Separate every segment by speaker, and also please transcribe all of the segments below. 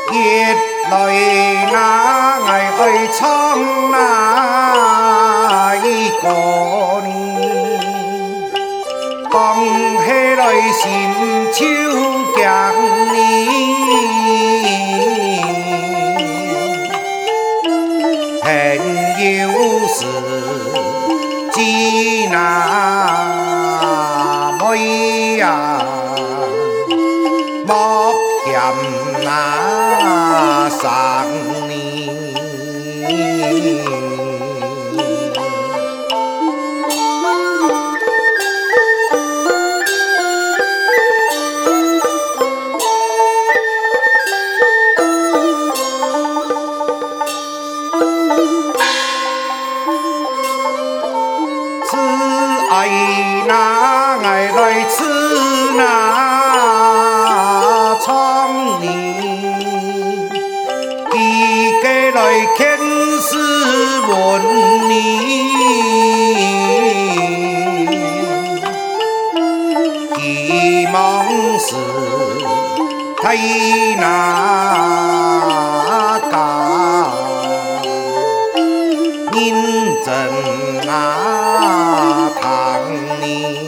Speaker 1: 夜來那藝去蒼那一個年，當起來心秋強年，很有時只那妹呀，莫嫌那生年。愛那愛來吃那蒼年，記記來前世問你，希望是睇那家認真那堂年，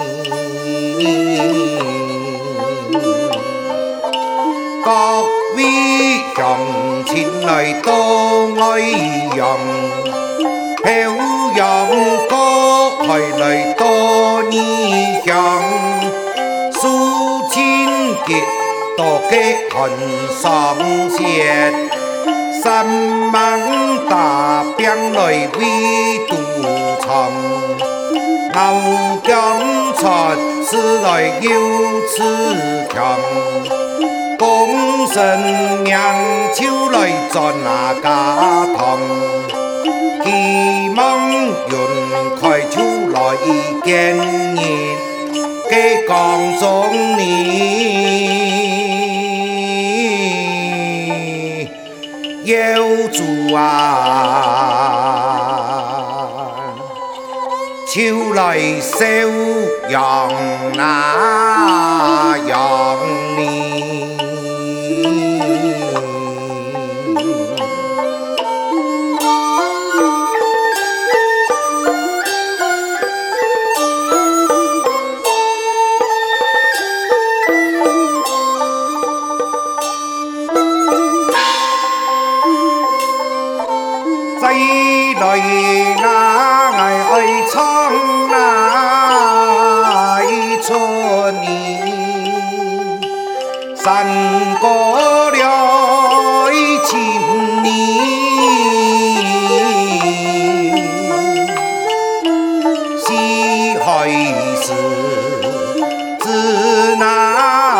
Speaker 1: 各位鄉親來多愛用，漂洋過海來多異鄉，數千結多嘅恨上舌，三萬大兵來圍堵藏。牛將出世來要刺強，公神娘手來賺那家堂，希望雲開出來見熱嘅江中年，要主啊！秋來笑陽那陽年，西來那愛蒼那一春年，山過了一千年，西海是自那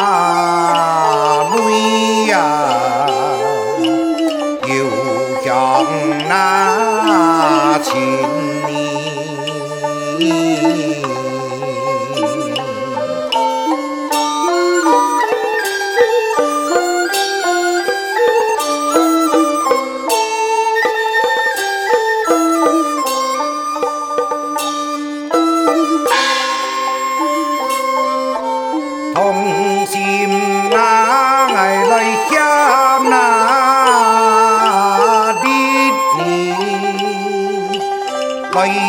Speaker 1: 女呀，又向那千年。同心那愛來向那的你，來